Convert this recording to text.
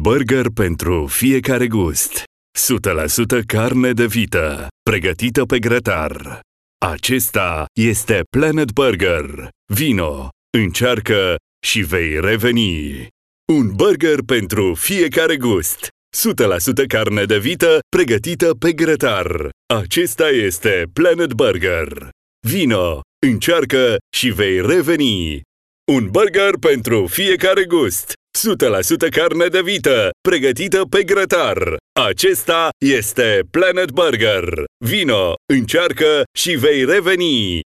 burger pentru fiecare gust. 100% carne de vită, pregătită pe grătar. Acesta este Planet Burger. Vino, încearcă și vei reveni. Un burger pentru fiecare gust. 100% carne de vită, pregătită pe grătar. Acesta este Planet Burger. Vino, încearcă și vei reveni. Un burger pentru fiecare gust. 100% carne de vită, pregătită pe grătar. Acesta este Planet Burger. Vino, încearcă și vei reveni.